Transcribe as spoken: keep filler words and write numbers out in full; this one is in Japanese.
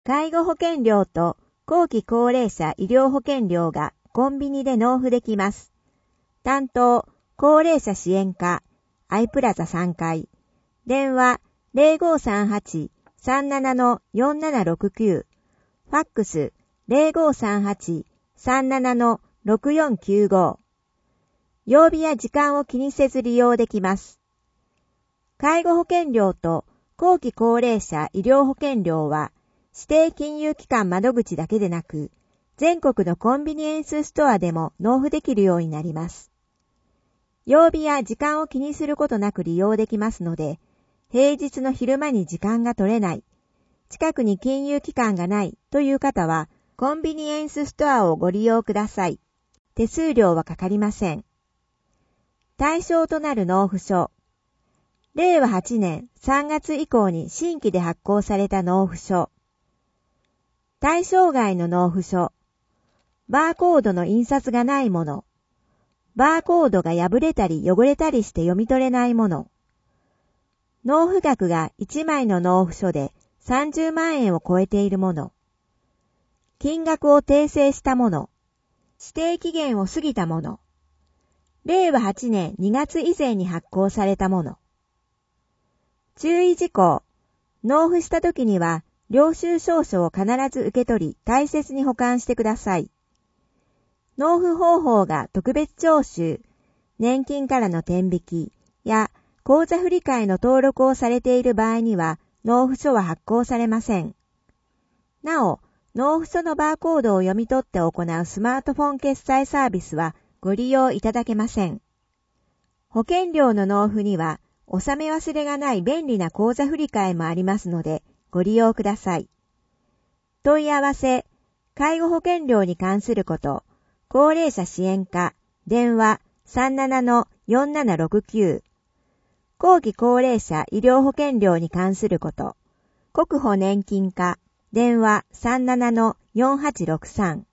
介護保険料と後期高齢者医療保険料がコンビニで納付できます。担当、高齢者支援課、アイプラザさんかい。電話 ゼロごさんはち さんなな よんななろくきゅう。ファックス ゼロごさんはち さんなな ろくよんきゅうご。曜日や時間を気にせず利用できます。介護保険料と後期高齢者医療保険料は指定金融機関窓口だけでなく、全国のコンビニエンスストアでも納付できるようになります。曜日や時間を気にすることなく利用できますので、平日の昼間に時間が取れない、近くに金融機関がないという方は、コンビニエンスストアをご利用ください。手数料はかかりません。対象となる納付書。れいわはちねんさんがつ以降に新規で発行された納付書。対象外の納付書。バーコードの印刷がないもの。バーコードが破れたり汚れたりして読み取れないもの。納付額がいちまいの納付書でさんじゅうまんえんを超えているもの。金額を訂正したもの。指定期限を過ぎたもの。れいわはちねんにがつ以前に発行されたもの。注意事項。納付したときには、領収証書を必ず受け取り、大切に保管してください。納付方法が特別徴収、年金からの転引きや口座振替の登録をされている場合には、納付書は発行されません。なお、納付書のバーコードを読み取って行うスマートフォン決済サービスはご利用いただけません。保険料の納付には、納め忘れがない便利な口座振替もありますので、ご利用ください。問い合わせ、介護保険料に関すること、高齢者支援課、電話 さんなな よんななろくきゅう。後期高齢者医療保険料に関すること、国保年金課、電話 さんなな よんはちろくさん。